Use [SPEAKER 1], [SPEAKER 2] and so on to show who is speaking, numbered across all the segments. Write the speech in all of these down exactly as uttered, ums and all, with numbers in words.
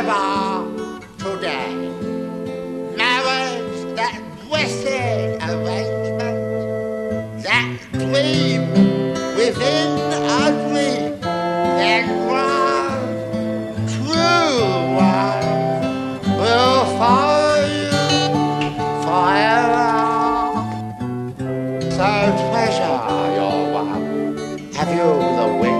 [SPEAKER 1] forever today. Marriage, that blessed arrangement, that dream within a dream, that love, true love, will follow you forever. So treasure your love. Have you the wing?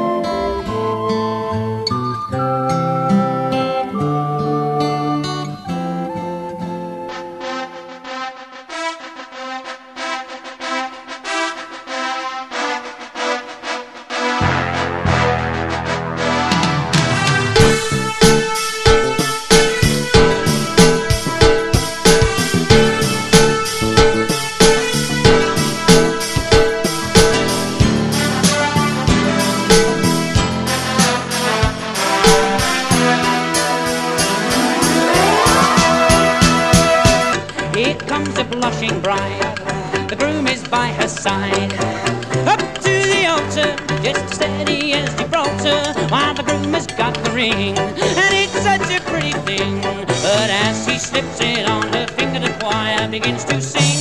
[SPEAKER 2] Here comes a blushing bride, the groom is by her side. Up to the altar, just as steady as Gibraltar, while the groom has got the ring, and it's such a pretty thing. But as he slips it on her finger, the choir begins to sing.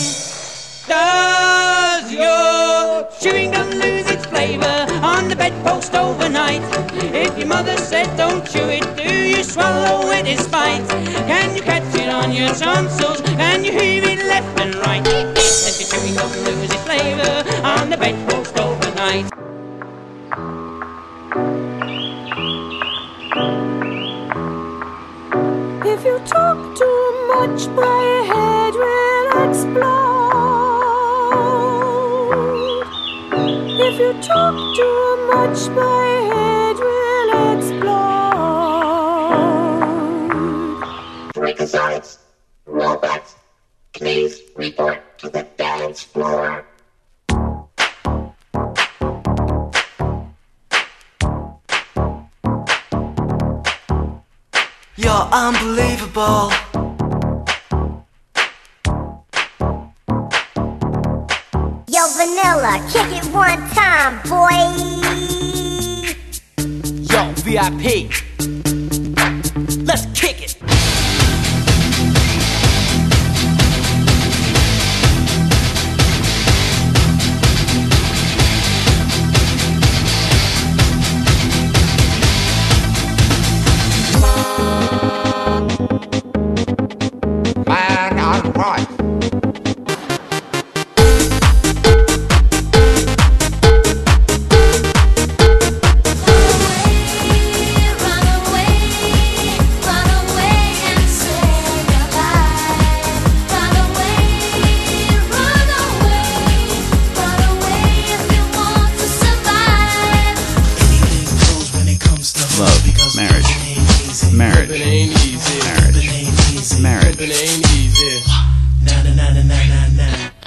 [SPEAKER 2] Does your chewing gum lose its flavour on the bedpost overnight? If your mother said don't chew it, do you swallow it in spite? Can you catch it on your tonsils? Can you heave it left and right? Does your chewing gum lose its flavour on the bedpost overnight?
[SPEAKER 3] If you talk too much, my head will explode. If you talk too much, my head will explode.
[SPEAKER 4] Freakazoids, robots, please report to the dance floor.
[SPEAKER 5] You're unbelievable.
[SPEAKER 6] Yo, Vanilla, kick it one time, boy.
[SPEAKER 5] Yo, V I P. Let's kick it.
[SPEAKER 1] Man on right.
[SPEAKER 7] Love, marriage, marriage, marriage, marriage.
[SPEAKER 8] Ain't easy. Na na na na na na.